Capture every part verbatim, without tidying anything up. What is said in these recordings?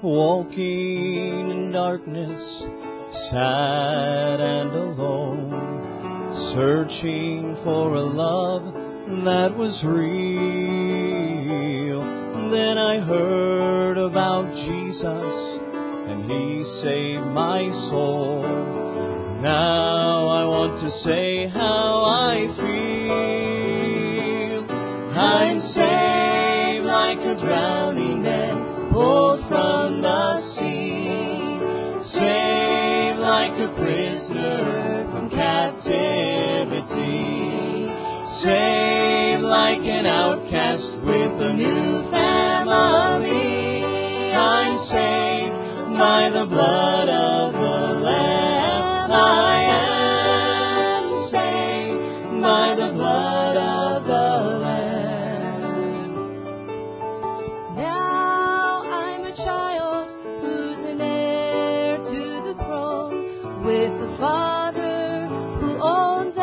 walking in darkness, sad and alone, searching for a love that was real. Then I heard about Jesus, and He saved my soul. Now I want to say how I feel. I'm saved like a drowning man, pulled from the sea, saved like a prisoner from captivity, saved like an outcast with a new family. I'm saved by the blood of the Lamb. I am saved by the blood of the Lamb. Now I'm a child who's an heir to the throne, with the Father who owns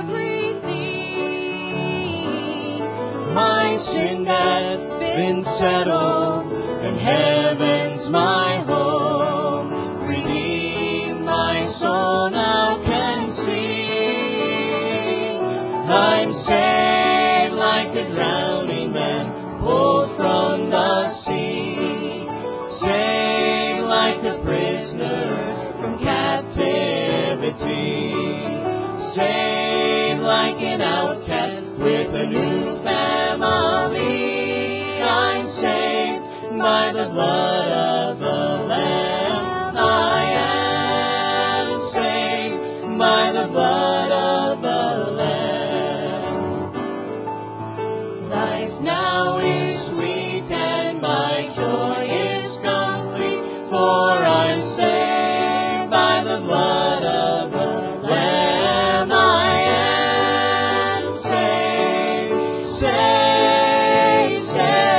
everything. My sin has been settled, and heaven's my home. Redeemed, my soul now can sing. I'm saved like a drowning man, pulled from the sea, saved like a prisoner from captivity, saved like an outcast with a new family. I'm saved by the blood of the Lamb. I am saved by the blood of the Lamb. Life now is sweet and my joy is complete, for I'm saved by the blood of the Lamb. I am saved, saved,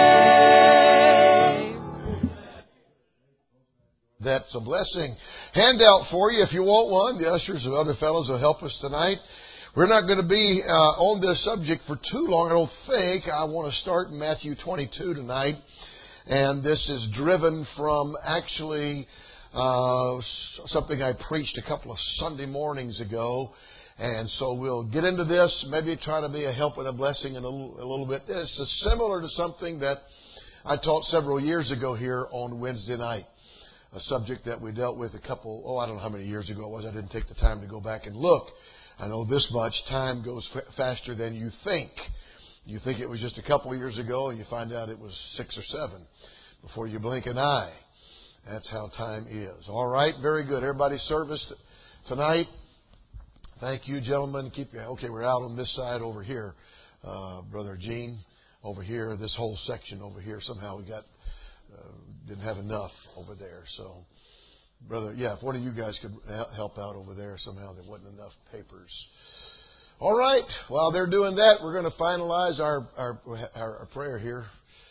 saved. That's a blessing. Handout for you if you want one. The ushers and other fellows will help us tonight. We're not going to be uh, on this subject for too long, I don't think. I want to start in Matthew twenty-two tonight. And this is driven from actually uh, something I preached a couple of Sunday mornings ago. And so we'll get into this, maybe try to be a help and a blessing in a little, a little bit. This is similar to something that I taught several years ago here on Wednesday night. A subject that we dealt with a couple, oh, I don't know how many years ago it was. I didn't take the time to go back and look. I know this much. Time goes f- faster than you think. You think it was just a couple of years ago, and you find out it was six or seven before you blink an eye. That's how time is. All right, very good. Everybody serviced tonight. Thank you, gentlemen. Keep you okay. We're out on this side over here, uh, Brother Gene. Over here, this whole section over here. Somehow we got uh, didn't have enough over there. So, brother, yeah, if one of you guys could help out over there, somehow there wasn't enough papers. All right. While they're doing that, we're going to finalize our our, our, our prayer here.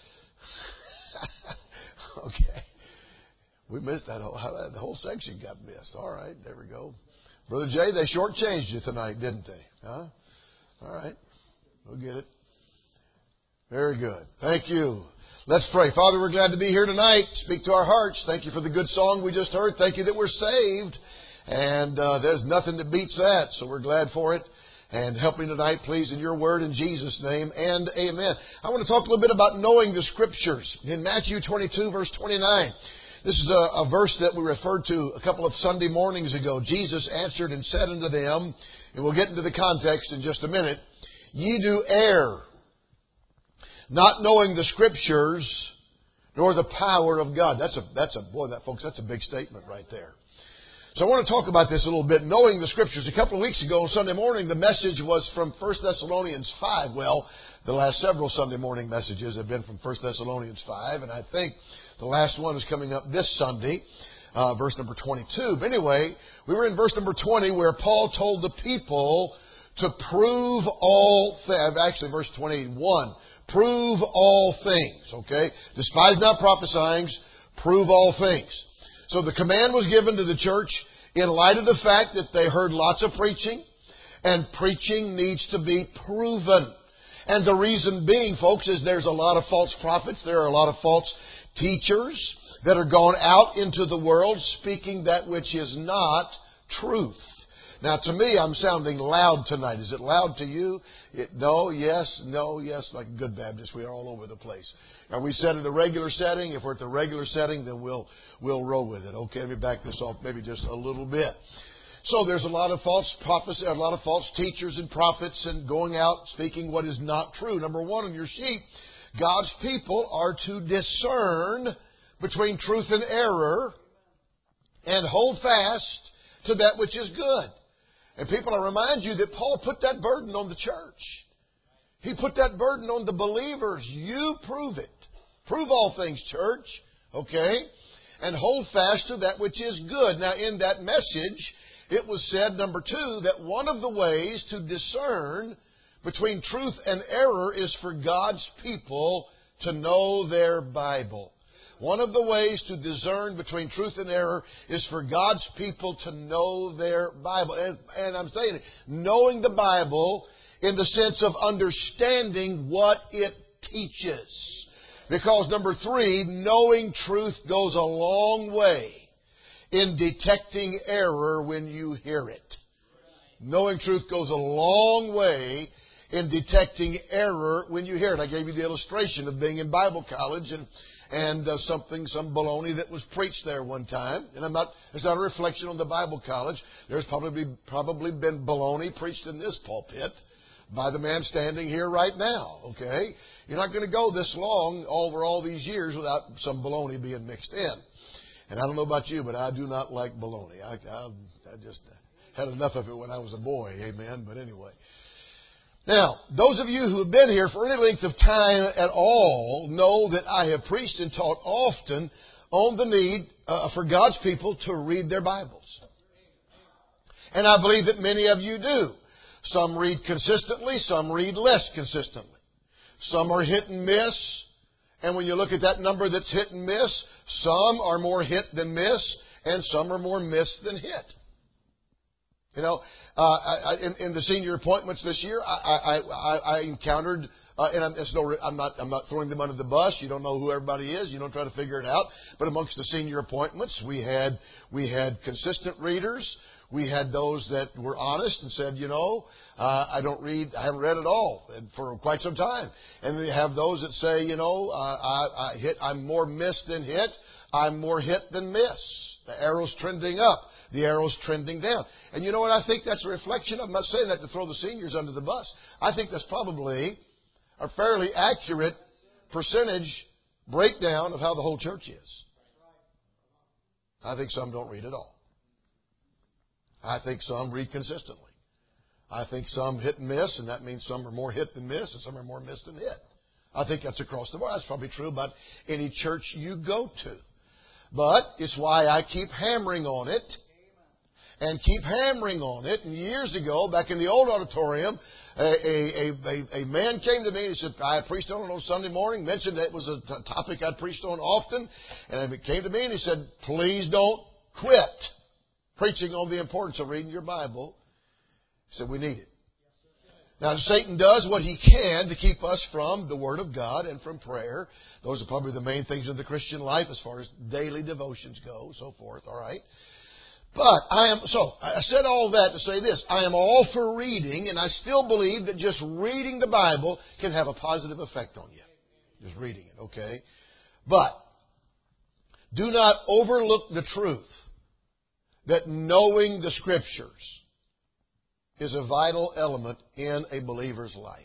Okay. We missed that whole, the whole section got missed. All right. There we go. Brother Jay, they shortchanged you tonight, didn't they? Huh? All right. We'll get it. Very good. Thank you. Let's pray. Father, we're glad to be here tonight. Speak to our hearts. Thank you for the good song we just heard. Thank you that we're saved. And uh, there's nothing that beats that, so we're glad for it. And help me tonight, please, in your word, in Jesus' name, and amen. I want to talk a little bit about knowing the Scriptures. In Matthew twenty-two, verse twenty-nine, this is a, a verse that we referred to a couple of Sunday mornings ago. Jesus answered and said unto them, and we'll get into the context in just a minute, ye do err, not knowing the Scriptures, nor the power of God. That's a, that's a, boy, that folks, that's a big statement right there. So I want to talk about this a little bit, knowing the Scriptures. A couple of weeks ago on Sunday morning, the message was from First Thessalonians five. Well, the last several Sunday morning messages have been from First Thessalonians five, and I think the last one is coming up this Sunday, uh, verse number twenty-two. But anyway, we were in verse number twenty where Paul told the people to prove all things. Actually, verse twenty-one. Prove all things, okay? Despise not prophesying, prove all things. So the command was given to the church in light of the fact that they heard lots of preaching, and preaching needs to be proven. And the reason being, folks, is there's a lot of false prophets, there are a lot of false teachers that are gone out into the world speaking that which is not truth. Now, to me, I'm sounding loud tonight. Is it loud to you? It, no, yes, no, yes. Like a good Baptist, we are all over the place. Are we set in the regular setting? If we're at the regular setting, then we'll we'll roll with it. Okay, let me back this off maybe just a little bit. So there's a lot of false prophets, a lot of false teachers and prophets, and going out speaking what is not true. Number one on your sheet, God's people are to discern between truth and error and hold fast to that which is good. And people, I remind you that Paul put that burden on the church. He put that burden on the believers. You prove it. Prove all things, church. Okay? And hold fast to that which is good. Now, in that message, it was said, number two, that one of the ways to discern between truth and error is for God's people to know their Bible. One of the ways to discern between truth and error is for God's people to know their Bible. And, and I'm saying it, knowing the Bible in the sense of understanding what it teaches. Because number three, knowing truth goes a long way in detecting error when you hear it. Knowing truth goes a long way in detecting error when you hear it. I gave you the illustration of being in Bible college and and uh, something, some baloney that was preached there one time. And I'm not, it's not a reflection on the Bible college. There's probably probably been baloney preached in this pulpit by the man standing here right now. Okay, you're not going to go this long over all these years without some baloney being mixed in. And I don't know about you, but I do not like baloney. I, I, I just had enough of it when I was a boy. Amen. But anyway. Now, those of you who have been here for any length of time at all know that I have preached and taught often on the need uh, for God's people to read their Bibles. And I believe that many of you do. Some read consistently, some read less consistently. Some are hit and miss. And when you look at that number that's hit and miss, some are more hit than miss, and some are more miss than hit. You know, uh, I, in, in the senior appointments this year, I, I, I, I encountered, uh, and I'm, it's no, I'm not, I'm not throwing them under the bus. You don't know who everybody is. You don't try to figure it out. But amongst the senior appointments, we had, we had consistent readers. We had those that were honest and said, you know, uh, I don't read, I haven't read at all for quite some time. And we have those that say, you know, uh, I, I hit, I'm more miss than hit. I'm more hit than miss. The arrow's trending up. The arrow's trending down. And you know what I think that's a reflection of? I'm not saying that to throw the seniors under the bus. I think that's probably a fairly accurate percentage breakdown of how the whole church is. I think some don't read at all. I think some read consistently. I think some hit and miss, and that means some are more hit than miss, and some are more miss than hit. I think that's across the board. That's probably true about any church you go to. But it's why I keep hammering on it. And keep hammering on it. And years ago, back in the old auditorium, a, a, a, a man came to me and he said, I preached on it on Sunday morning, mentioned that it was a t- topic I'd preached on often. And he came to me and he said, please don't quit preaching on the importance of reading your Bible. He said, we need it. Now, Satan does what he can to keep us from the Word of God and from prayer. Those are probably the main things in the Christian life as far as daily devotions go, so forth, all right? But I am, so I said all that to say this. I am all for reading, and I still believe that just reading the Bible can have a positive effect on you. Just reading it, okay? But do not overlook the truth that knowing the Scriptures is a vital element in a believer's life.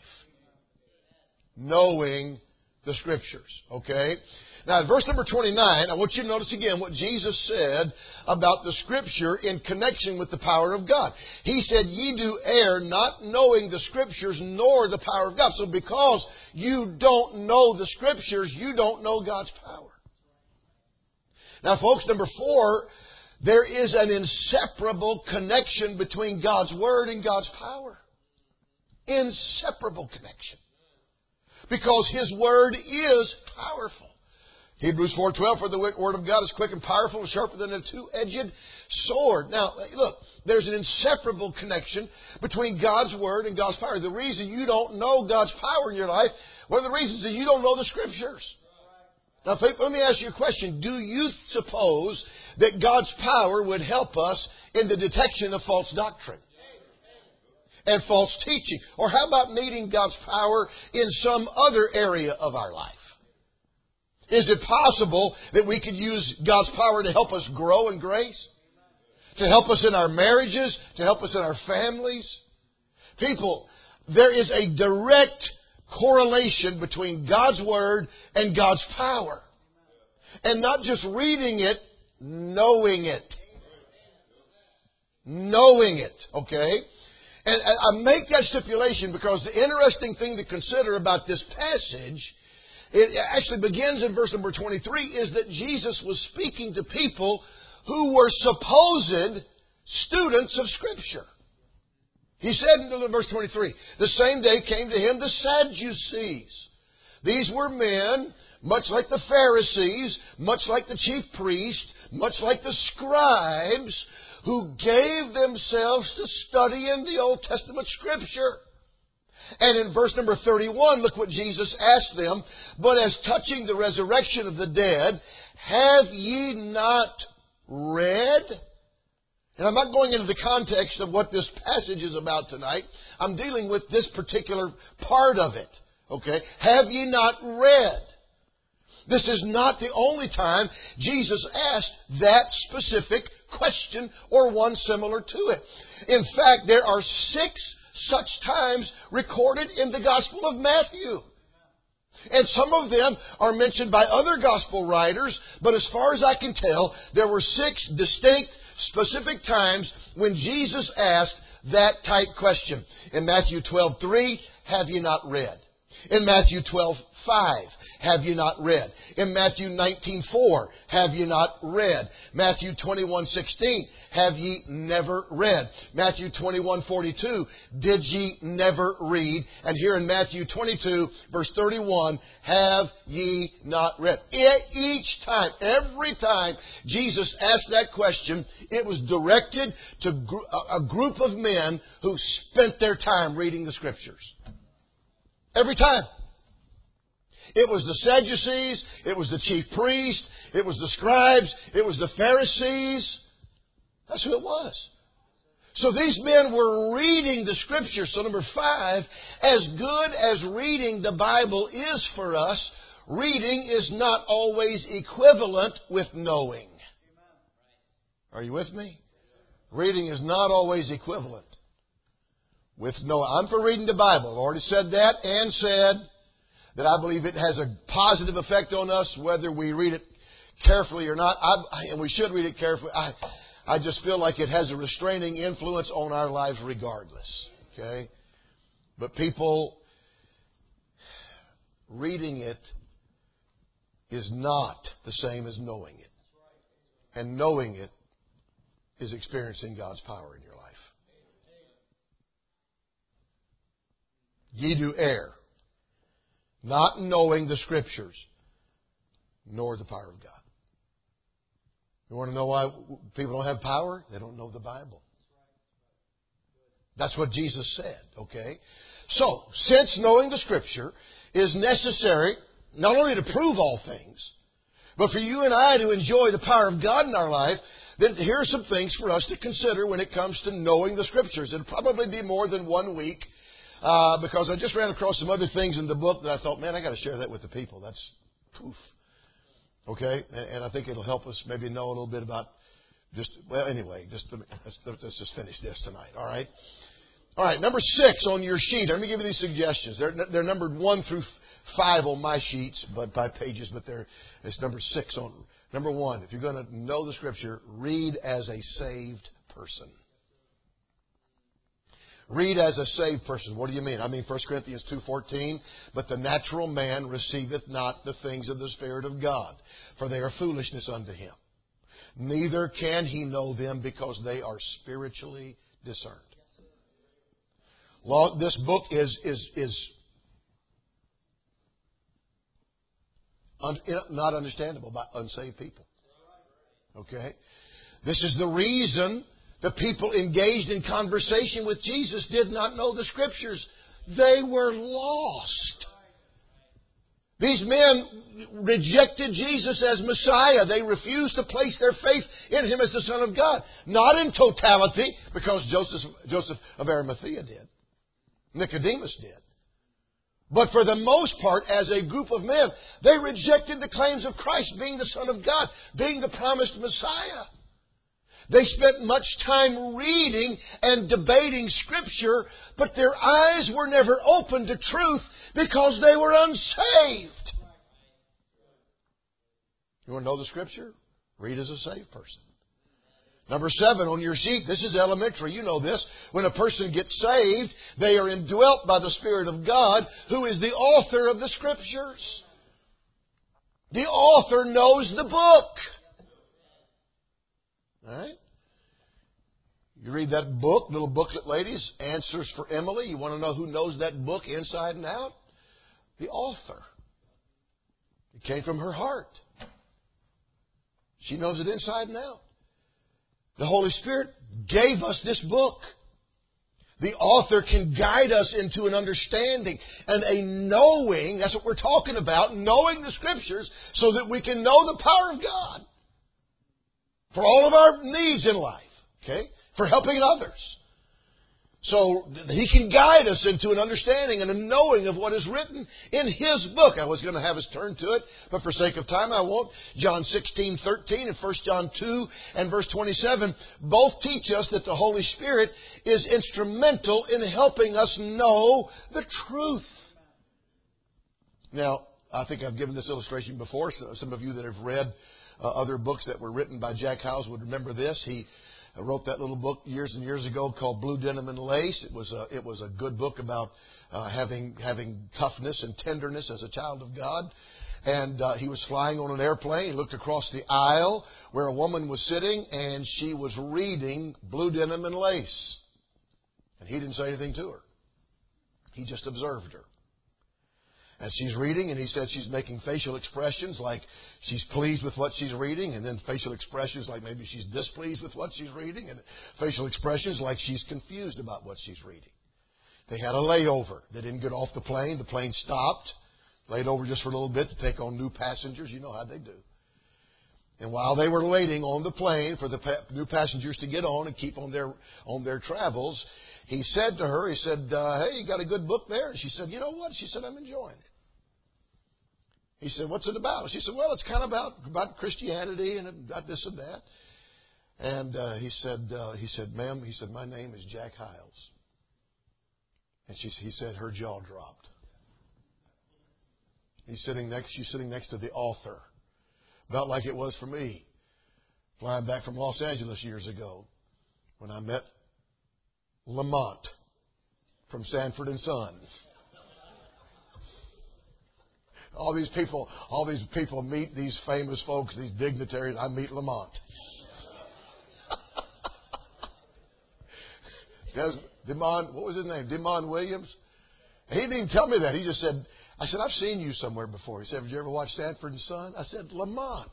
Knowing the Scriptures, okay? Now, in verse number twenty-nine, I want you to notice again what Jesus said about the Scripture in connection with the power of God. He said, ye do err not knowing the Scriptures nor the power of God. So because you don't know the Scriptures, you don't know God's power. Now, folks, number four, there is an inseparable connection between God's Word and God's power. Inseparable connection. Because His Word is powerful. Hebrews four twelve, for the Word of God is quick and powerful and sharper than a two-edged sword. Now, look, there's an inseparable connection between God's Word and God's power. The reason you don't know God's power in your life, one of the reasons is you don't know the Scriptures. Now, people, let me ask you a question. Do you suppose that God's power would help us in the detection of false doctrine and false teaching? Or how about needing God's power in some other area of our life? Is it possible that we could use God's power to help us grow in grace? To help us in our marriages? To help us in our families? People, there is a direct correlation between God's Word and God's power. And not just reading it, knowing it. Knowing it, okay? And I make that stipulation because the interesting thing to consider about this passage, it actually begins in verse number twenty-three, is that Jesus was speaking to people who were supposed students of Scripture. He said in verse twenty-three, the same day came to him the Sadducees. These were men, much like the Pharisees, much like the chief priests, much like the scribes, who gave themselves to studying the Old Testament Scripture. And in verse number thirty-one, look what Jesus asked them. But as touching the resurrection of the dead, have ye not read? And I'm not going into the context of what this passage is about tonight. I'm dealing with this particular part of it. Okay? Have ye not read? This is not the only time Jesus asked that specific question or one similar to it. In fact, there are six such times recorded in the Gospel of Matthew. And some of them are mentioned by other Gospel writers, but as far as I can tell, there were six distinct, specific times when Jesus asked that type question. In Matthew twelve three, have you not read? In Matthew twelve five, have you not read? In Matthew nineteen four, have you not read? Matthew twenty-one sixteen, have ye never read? Matthew twenty-one forty-two, did ye never read? And here in Matthew twenty-two, verse thirty-one, have ye not read? Each time, every time Jesus asked that question, it was directed to a group of men who spent their time reading the Scriptures. Every time. It was the Sadducees, it was the chief priests, it was the scribes, it was the Pharisees. That's who it was. So these men were reading the Scriptures. So number five, as good as reading the Bible is for us, reading is not always equivalent with knowing. Are you with me? Reading is not always equivalent with knowing. I'm for reading the Bible. I've already said that and said that I believe it has a positive effect on us, whether we read it carefully or not. I, and we should read it carefully. I, I just feel like it has a restraining influence on our lives regardless. Okay? But people, reading it is not the same as knowing it. And knowing it is experiencing God's power in your life. Ye do err, not knowing the Scriptures, nor the power of God. You want to know why people don't have power? They don't know the Bible. That's what Jesus said, okay? So, since knowing the Scripture is necessary, not only to prove all things, but for you and I to enjoy the power of God in our life, then here are some things for us to consider when it comes to knowing the Scriptures. It'll probably be more than one week. Uh, because I just ran across some other things in the book that I thought, man, I got to share that with the people. That's poof. Okay? And, and I think it'll help us maybe know a little bit about just, well, anyway, just let's, let's just finish this tonight. All right? All right, number six on your sheet. Let me give you these suggestions. They're, they're numbered one through five on my sheets, but by pages, but they're, it's number six on. Number one, if you're going to know the Scripture, read as a saved person. Read as a saved person. What do you mean? I mean First Corinthians two fourteen. But the natural man receiveth not the things of the Spirit of God, for they are foolishness unto him. Neither can he know them, because they are spiritually discerned. Well, this book is is is un, not understandable by unsaved people. Okay? This is the reason the people engaged in conversation with Jesus did not know the Scriptures. They were lost. These men rejected Jesus as Messiah. They refused to place their faith in Him as the Son of God. Not in totality, because Joseph, Joseph of Arimathea did. Nicodemus did. But for the most part, as a group of men, they rejected the claims of Christ being the Son of God, being the promised Messiah. They spent much time reading and debating Scripture, but their eyes were never open to truth because they were unsaved. You want to know the Scripture? Read as a saved person. Number seven on your sheet, this is elementary. You know this. When a person gets saved, they are indwelt by the Spirit of God, who is the author of the Scriptures. The author knows the book. All right? You read that book, little booklet, ladies, Answers for Emily. You want to know who knows that book inside and out? The author. It came from her heart. She knows it inside and out. The Holy Spirit gave us this book. The author can guide us into an understanding and a knowing. That's what we're talking about, knowing the Scriptures so that we can know the power of God for all of our needs in life, okay? For helping others. So He can guide us into an understanding and a knowing of what is written in His book. I was going to have us turn to it, but for sake of time I won't. John sixteen thirteen and First John two and verse twenty-seven both teach us that the Holy Spirit is instrumental in helping us know the truth. Now, I think I've given this illustration before. So some of you that have read uh, other books that were written by Jack Hyles would remember this. He I wrote that little book years and years ago called Blue Denim and Lace. It was a, it was a good book about uh, having having toughness and tenderness as a child of God. And uh, he was flying on an airplane. He looked across the aisle where a woman was sitting, and she was reading Blue Denim and Lace. And he didn't say anything to her. He just observed her. And she's reading, and he said she's making facial expressions like she's pleased with what she's reading, and then facial expressions like maybe she's displeased with what she's reading, and facial expressions like she's confused about what she's reading. They had a layover. They didn't get off the plane. The plane stopped, laid over just for a little bit to take on new passengers. You know how they do. And while they were waiting on the plane for the pa- new passengers to get on and keep on their on their travels, he said to her, he said, uh, hey, you got a good book there? And she said, you know what? She said, I'm enjoying it. He said, what's it about? She said, well, it's kind of about, about Christianity and about this and that. And uh, he said, uh, he said, ma'am, he said, my name is Jack Hyles. And she, he said, her jaw dropped. He's sitting next, she's sitting next to the author. About like it was for me, flying back from Los Angeles years ago, when I met Lamont from Sanford and Sons. All these people, all these people meet these famous folks, these dignitaries. I meet Lamont. Demond, what was his name? Demond Williams. He didn't even tell me that. He just said, I said, I've seen you somewhere before. He said, have you ever watched Sanford and Son? I said, Lamont.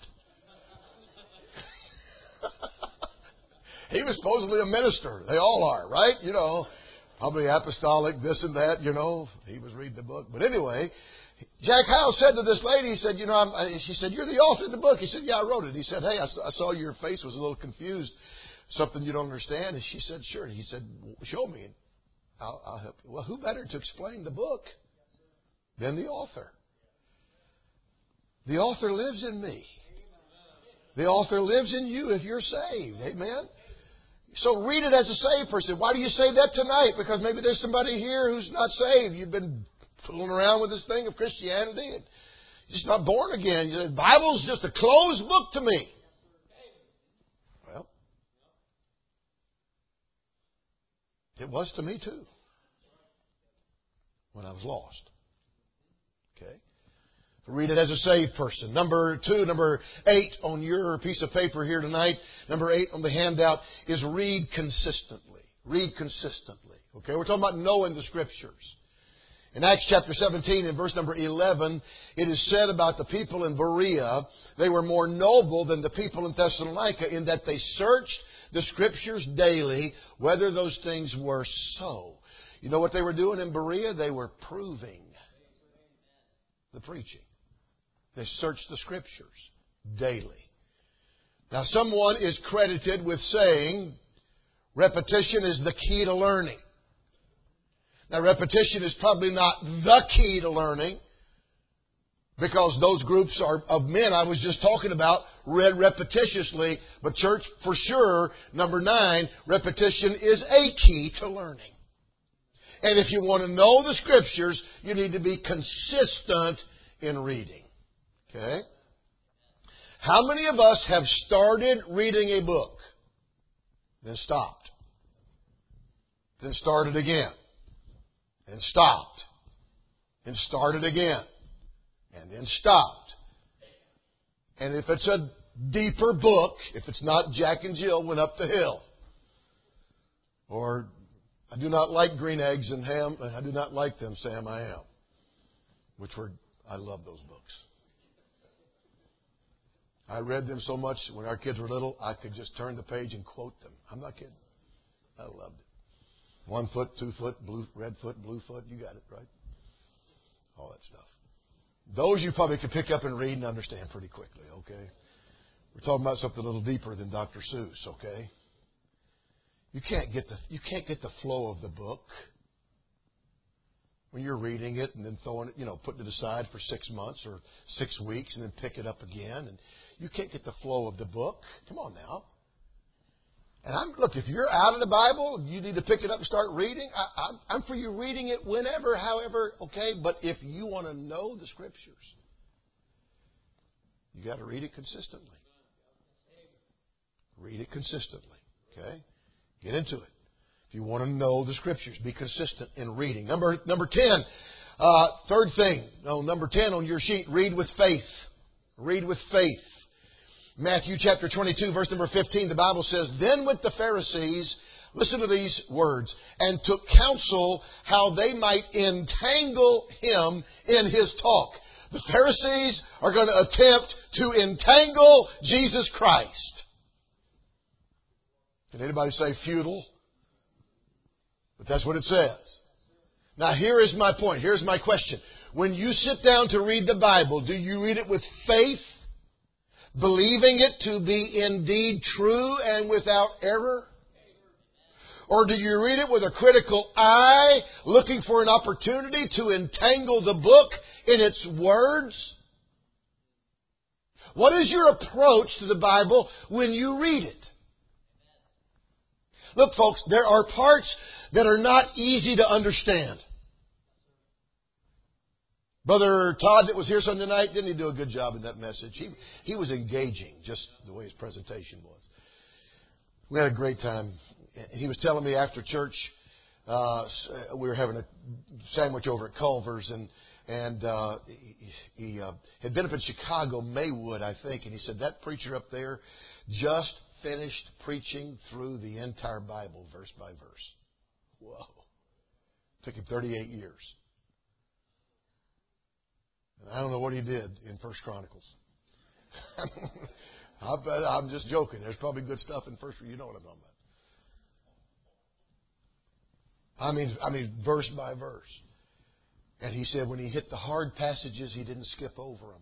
He was supposedly a minister. They all are, right? You know, probably apostolic, this and that, you know. He was reading the book. But anyway, Jack Hyles said to this lady, he said, you know, I'm, I, she said, you're the author of the book. He said, yeah, I wrote it. He said, hey, I, I saw your face was a little confused. Something you don't understand. And she said, sure. And he said, show me. I'll, I'll help you. Well, who better to explain the book than the author? The author lives in me. The author lives in you if you're saved. Amen? So read it as a saved person. Why do you say that tonight? Because maybe there's somebody here who's not saved. You've been fooling around with this thing of Christianity and you're just not born again. The Bible's just a closed book to me. Well, it was to me too when I was lost. Okay? Read it as a saved person. Number two, number eight on your piece of paper here tonight, number eight on the handout is read consistently. Read consistently. Okay? We're talking about knowing the Scriptures. In Acts chapter seventeen and verse number eleven, it is said about the people in Berea, they were more noble than the people in Thessalonica in that they searched the Scriptures daily, whether those things were so. You know what they were doing in Berea? They were proving the preaching. They search the Scriptures daily. Now, someone is credited with saying repetition is the key to learning. Now, repetition is probably not the key to learning, because those groups are of men I was just talking about read repetitiously. But church, for sure, number nine, repetition is a key to learning. And if you want to know the Scriptures, you need to be consistent in reading. Okay? How many of us have started reading a book, then stopped, then started again, and stopped, and started again, and then stopped? And if it's a deeper book, if it's not Jack and Jill Went Up the Hill, or I do not like green eggs and ham, I do not like them, Sam, I am, which were, I love those books. I read them so much when our kids were little, I could just turn the page and quote them. I'm not kidding. I loved it. One foot, two foot, blue, red foot, blue foot. You got it, right? All that stuff. Those you probably could pick up and read and understand pretty quickly, okay? We're talking about something a little deeper than Doctor Seuss, okay? You can't get the you can't get the flow of the book when you're reading it and then throwing it, you know, putting it aside for six months or six weeks and then pick it up again. And you can't get the flow of the book. Come on now. And I'm look, if you're out of the Bible, you need to pick it up and start reading. I, I'm, I'm for you reading it whenever, however, okay. But if you want to know the Scriptures, you got to read it consistently. Read it consistently, okay. Get into it. If you want to know the Scriptures, be consistent in reading. Number number ten, uh, third thing. No, number ten on your sheet. Read with faith. Read with faith. Matthew chapter twenty-two, verse number fifteen, the Bible says, "Then went the Pharisees," listen to these words, "and took counsel how they might entangle him in his talk." The Pharisees are going to attempt to entangle Jesus Christ. Can anybody say futile? But that's what it says. Now here is my point. Here's my question. When you sit down to read the Bible, do you read it with faith, believing it to be indeed true and without error? Or do you read it with a critical eye, looking for an opportunity to entangle the book in its words? What is your approach to the Bible when you read it? Look, folks, there are parts that are not easy to understand. Brother Todd that was here Sunday night, didn't he do a good job in that message? He, he was engaging, just the way his presentation was. We had a great time. He was telling me after church, uh, we were having a sandwich over at Culver's, and and uh, he, he uh, had been up in Chicago, Maywood, I think, and he said that preacher up there just finished preaching through the entire Bible, verse by verse. Whoa. Took him thirty-eight years. And I don't know what he did in First Chronicles. I bet I'm just joking. There's probably good stuff in First. You know what I'm talking about. I mean, I mean, verse by verse. And he said when he hit the hard passages, he didn't skip over them.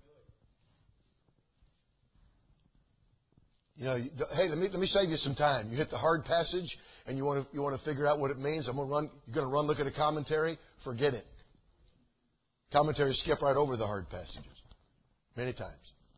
You know, hey, let me let me save you some time. You hit the hard passage, and you want to you want to figure out what it means. I'm going to run. You're going to run. Look at a commentary. Forget it. Commentaries skip right over the hard passages many times.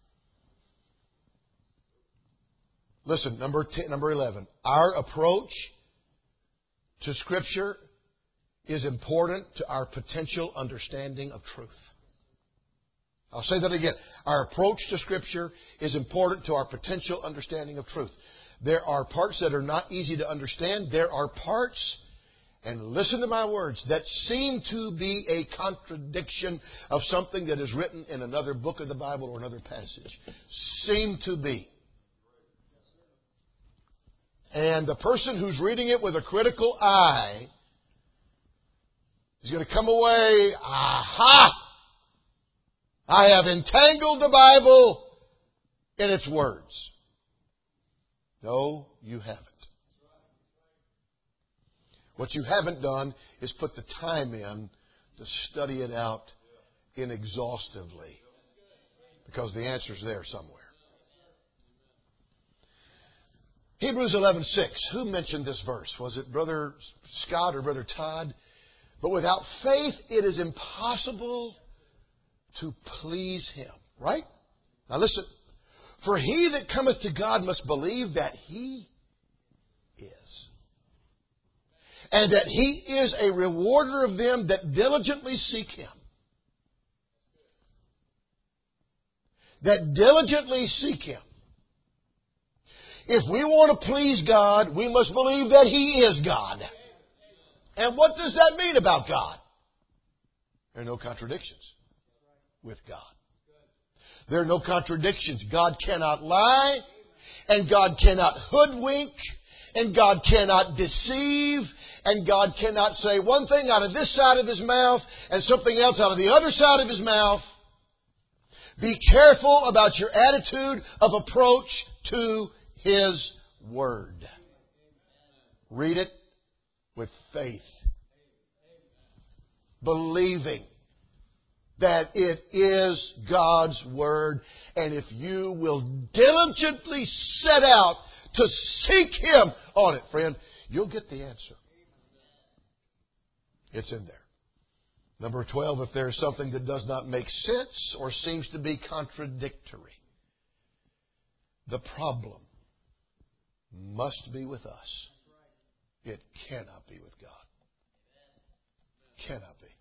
Listen, number ten, number eleven. Our approach to Scripture is important to our potential understanding of truth. I'll say that again. Our approach to Scripture is important to our potential understanding of truth. There are parts that are not easy to understand. There are parts, and listen to my words, that seem to be a contradiction of something that is written in another book of the Bible or another passage. Seem to be. And the person who's reading it with a critical eye is going to come away, aha! I have entangled the Bible in its words. No, you haven't. What you haven't done is put the time in to study it out inexhaustively. Because the answer's there somewhere. Hebrews eleven six. Who mentioned this verse? Was it Brother Scott or Brother Todd? But without faith it is impossible to please Him. Right? Now listen. For he that cometh to God must believe that He is. And that He is a rewarder of them that diligently seek Him. That diligently seek Him. If we want to please God, we must believe that He is God. And what does that mean about God? There are no contradictions with God. There are no contradictions. God cannot lie, and God cannot hoodwink, and God cannot deceive, and God cannot say one thing out of this side of His mouth and something else out of the other side of His mouth. Be careful about your attitude of approach to His Word. Read it with faith. Believing that it is God's Word. And if you will diligently set out to seek Him on it, friend, you'll get the answer. It's in there. Number twelve, if there is something that does not make sense or seems to be contradictory, the problem must be with us. It cannot be with God. Cannot be.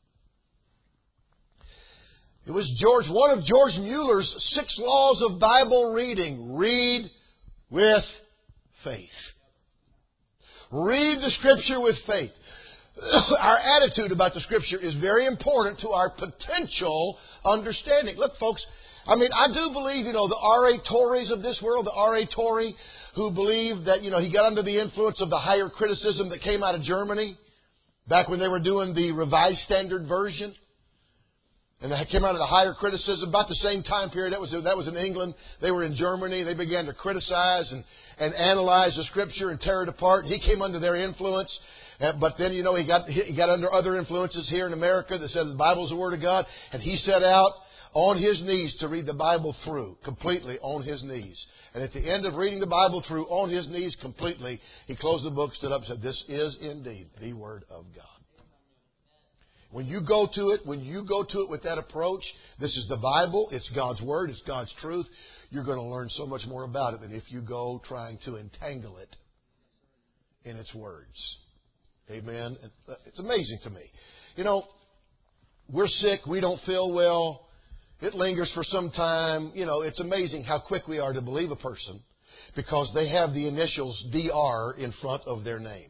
It was George, one of George Mueller's six laws of Bible reading. Read with faith. Read the Scripture with faith. Our attitude about the Scripture is very important to our potential understanding. Look, folks, I mean, I do believe, you know, the R A Torreys of this world, the R A Torrey, who believed that, you know, he got under the influence of the higher criticism that came out of Germany back when they were doing the Revised Standard Version. And they came out of the higher criticism about the same time period. That was that was in England. They were in Germany. They began to criticize and, and analyze the Scripture and tear it apart. He came under their influence. But then, you know, he got he got under other influences here in America that said the Bible is the Word of God. And he set out on his knees to read the Bible through, completely on his knees. And at the end of reading the Bible through on his knees completely, he closed the book, stood up and said, "This is indeed the Word of God." When you go to it, when you go to it with that approach, this is the Bible, it's God's Word, it's God's truth, you're going to learn so much more about it than if you go trying to entangle it in its words. Amen. It's amazing to me. You know, we're sick. We don't feel well. It lingers for some time. You know, it's amazing how quick we are to believe a person because they have the initials D R in front of their name.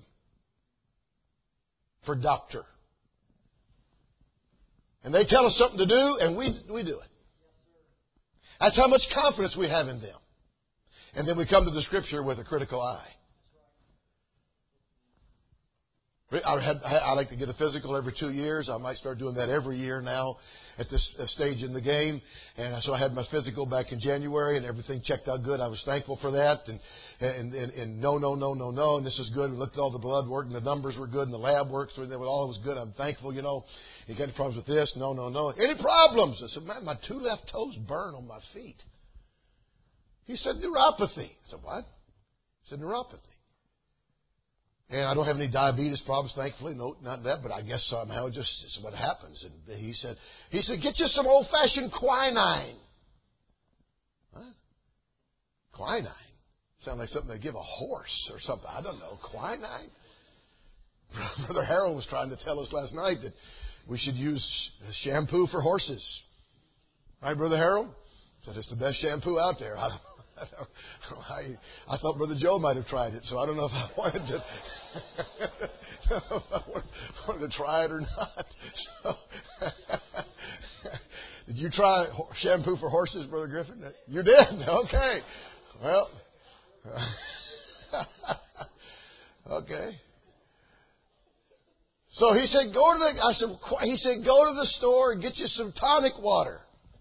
For doctor. And they tell us something to do, and we we do it. That's how much confidence we have in them. And then we come to the Scripture with a critical eye. I, had, I like to get a physical every two years. I might start doing that every year now at this stage in the game. And so I had my physical back in January, and everything checked out good. I was thankful for that. And and, and, and no, no, no, no, no. And this is good. We looked at all the blood work, and the numbers were good, and the lab work, so all was good. I'm thankful, you know. You got any problems with this? No, no, no. Any problems? I said, man, my two left toes burn on my feet. He said, neuropathy. I said, what? He said, neuropathy. And I don't have any diabetes problems, thankfully. No, not that, but I guess somehow just it's what happens. And he said, he said, get you some old-fashioned quinine. What? Quinine? Sounds like something they give a horse or something. I don't know. Quinine? Brother Harold was trying to tell us last night that we should use shampoo for horses. Right, Brother Harold? Said it's the best shampoo out there. I don't I, I thought Brother Joe might have tried it, so I don't know if I wanted to, I don't know if I wanted, wanted to try it or not. So, did you try shampoo for horses, Brother Griffin? You did? Okay. Well, okay. So he said, go to the. I said, he said, go to the store and get you some tonic water.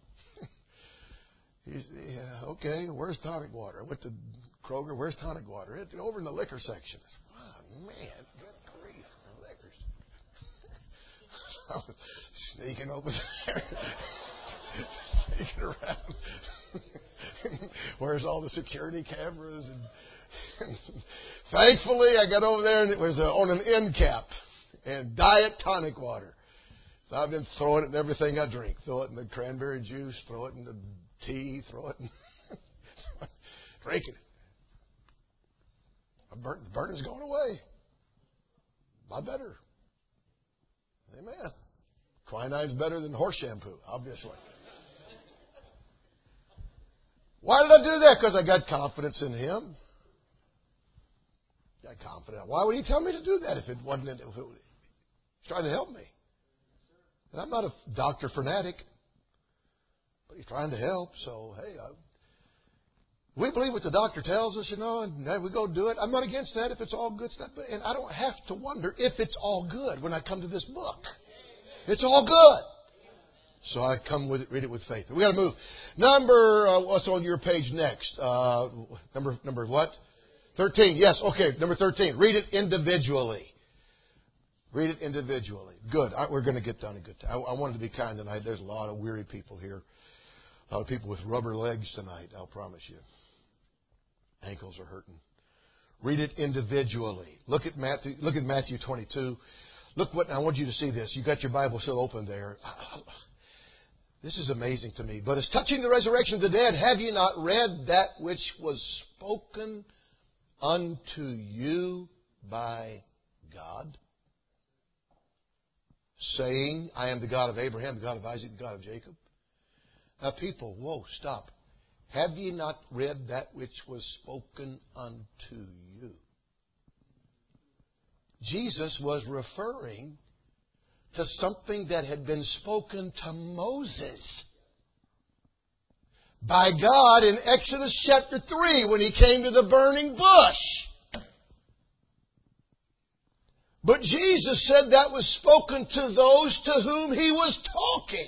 He's, yeah, okay, where's tonic water? I went to Kroger, where's tonic water? It's over in the liquor section. I said, wow, man, good grief, the liquors. Sneaking over there. sneaking around. Where's all the security cameras? And thankfully, I got over there and it was uh, on an end cap and diet tonic water. So I've been throwing it in everything I drink. Throw it in the cranberry juice, throw it in the tea, throw it in... drinking it. The burn, burning's going away. My better. Amen. Quinine's better than horse shampoo, obviously. Why did I do that? Because I got confidence in Him. Got confidence. Why would He tell me to do that if it wasn't? If it was trying to help me. And I'm not a doctor fanatic, but He's trying to help. So hey, I, we believe what the doctor tells us, you know, and we go do it. I'm not against that if it's all good stuff, but and I don't have to wonder if it's all good when I come to this book. It's all good. So I come with it, read it with faith. We got to move. Number, uh, what's on your page next? Uh, number, number what? thirteen. Yes, okay, number thirteen. Read it individually. Read it individually. Good. I, we're going to get done a good time. I, I wanted to be kind tonight. There's a lot of weary people here. A lot of people with rubber legs tonight, I'll promise you. Ankles are hurting. Read it individually. Look at Matthew, look at Matthew twenty-two. Look what, I want you to see this. You got your Bible still open there. This is amazing to me. But as touching the resurrection of the dead, have you not read that which was spoken unto you by God? Saying, I am the God of Abraham, the God of Isaac, the God of Jacob. Now people, whoa, stop. Have ye not read that which was spoken unto you? Jesus was referring to something that had been spoken to Moses by God in Exodus chapter three when he came to the burning bush. But Jesus said that was spoken to those to whom he was talking.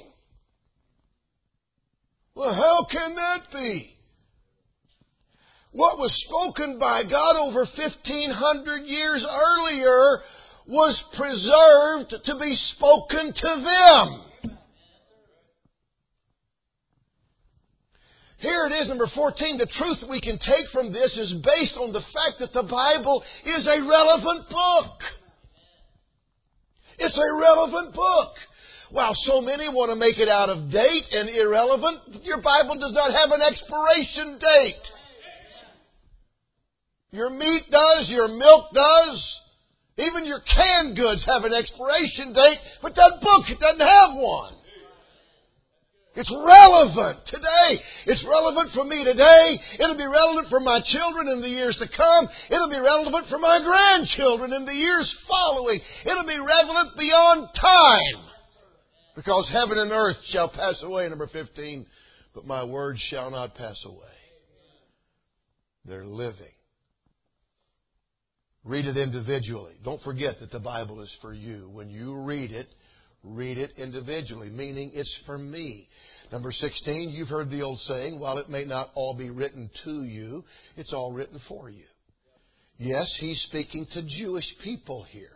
Well, how can that be? What was spoken by God over fifteen hundred years earlier was preserved to be spoken to them. Here it is, number fourteen. The truth we can take from this is based on the fact that the Bible is a relevant book. It's a relevant book. While so many want to make it out of date and irrelevant, your Bible does not have an expiration date. Your meat does, your milk does, even your canned goods have an expiration date, but that book, it doesn't have one. It's relevant today. It's relevant for me today. It'll be relevant for my children in the years to come. It'll be relevant for my grandchildren in the years following. It'll be relevant beyond time. Because heaven and earth shall pass away, number fifteen, but my words shall not pass away. They're living. Read it individually. Don't forget that the Bible is for you. When you read it, read it individually, meaning it's for me. Number sixteen, you've heard the old saying, while it may not all be written to you, it's all written for you. Yes, he's speaking to Jewish people here.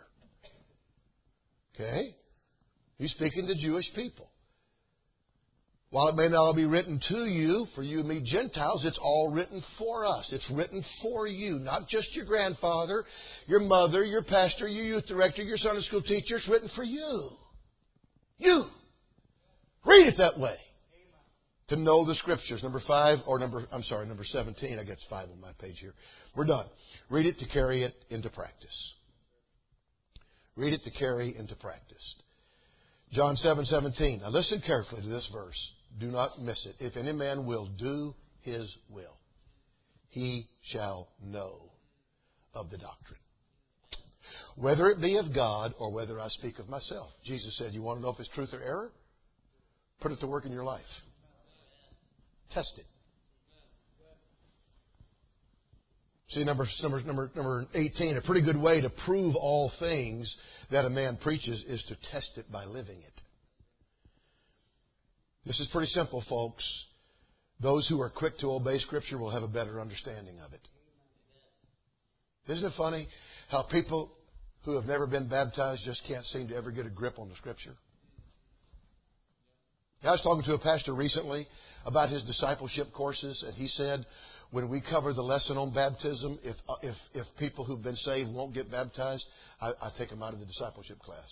Okay? He's speaking to Jewish people. While it may not all be written to you, for you and me Gentiles, it's all written for us. It's written for you, not just your grandfather, your mother, your pastor, your youth director, your Sunday school teacher. It's written for you. You. Read it that way. To know the Scriptures. Number five, or number, I'm sorry, number seventeen. I guess five on my page here. We're done. Read it to carry it into practice. Read it to carry into practice. John seven seventeen. Now listen carefully to this verse. Do not miss it. If any man will do his will, he shall know of the doctrine. Whether it be of God or whether I speak of myself. Jesus said, you want to know if it's truth or error? Put it to work in your life. Test it. See, number, number, number, number eighteen, a pretty good way to prove all things that a man preaches is to test it by living it. This is pretty simple, folks. Those who are quick to obey Scripture will have a better understanding of it. Isn't it funny how people who have never been baptized just can't seem to ever get a grip on the Scripture? I was talking to a pastor recently about his discipleship courses, and he said when we cover the lesson on baptism, if if if people who've been saved won't get baptized, I, I take them out of the discipleship class.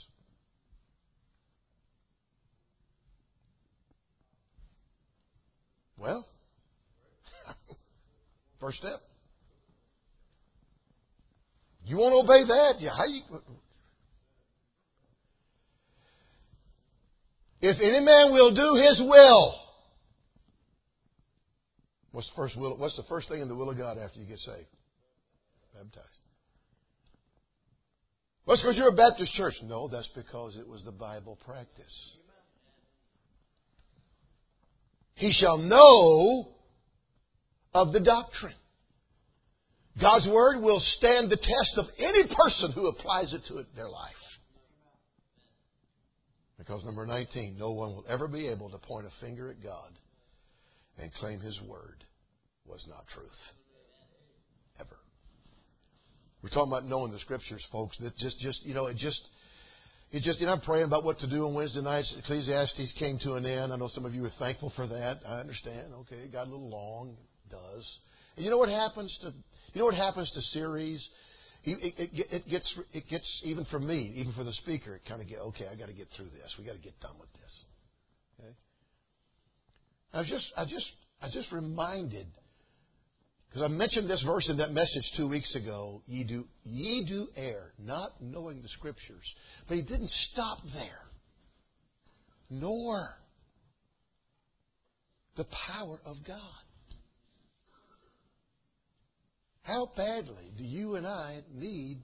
Well, first step. You won't obey that? Yeah. How you? If any man will do his will, what's the first will? What's the first thing in the will of God after you get saved? Baptized. Well, that's because you're a Baptist church. No, that's because it was the Bible practice. He shall know of the doctrine. God's Word will stand the test of any person who applies it to their life. Because number nineteen, no one will ever be able to point a finger at God and claim His Word was not truth. Ever. We're talking about knowing the Scriptures, folks. That just, just you know, it just, it just. You know, I'm praying about what to do on Wednesday nights. Ecclesiastes came to an end. I know some of you are thankful for that. I understand. Okay, it got a little long. It does. And you know what happens to, you know what happens to series? It, it, it gets, it gets even for me, even for the speaker, it kind of get okay. I got to get through this. We got to get done with this. Okay. I was just, I just, I just reminded because I mentioned this verse in that message two weeks ago. Ye do, ye do err, not knowing the Scriptures. But he didn't stop there. Nor the power of God. How badly do you and I need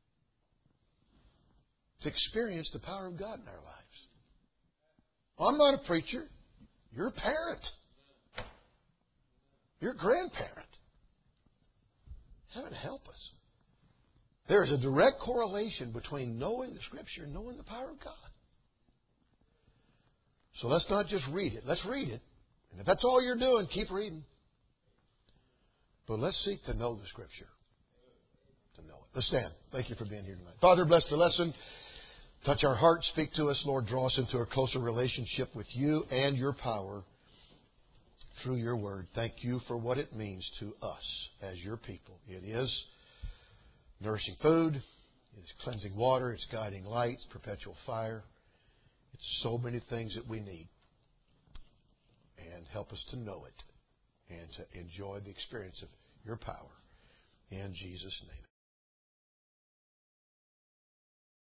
to experience the power of God in our lives? I'm not a preacher. You're a parent. You're a grandparent. Heaven help us. There is a direct correlation between knowing the Scripture and knowing the power of God. So let's not just read it. Let's read it. And if that's all you're doing, keep reading. But let's seek to know the Scripture. To know it. Let's stand. Thank you for being here tonight. Father, bless the lesson. Touch our hearts. Speak to us, Lord. Draw us into a closer relationship with you and your power through your word. Thank you for what it means to us as your people. It is nourishing food. It is cleansing water. It's guiding light. It's perpetual fire. It's so many things that we need. And help us to know it and to enjoy the experience of your power. In Jesus' name.